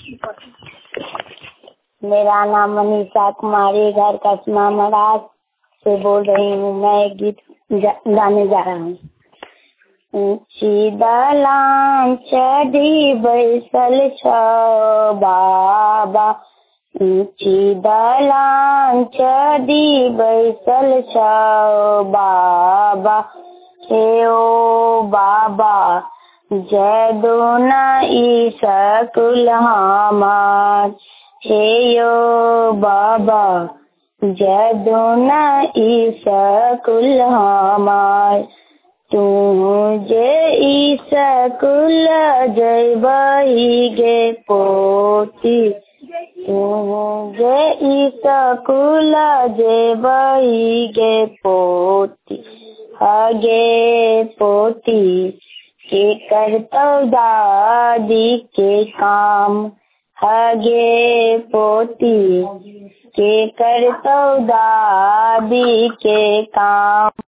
मेरा नाम मनीषा कुमारी, घर कसमा महाराज से बोल रही हूँ। मैं एक गीत गाने जा रहा हूँ। ऊंची दलान चढ़ी बैसल छो बाबा, ऊंची दलान चढ़ी बैसल छो बाबा, हे ओ बाबा जय दो न ई सकुल हमार, हे यो बाबा जय दो न ई सकुल हमार। तू जे ई सकुल जयबही गे पोती, तू जे ई सकुल जयबही गे पोती, हगे पोती के करतौ दादी के काम, हगे पोती के करतौ दादी के काम।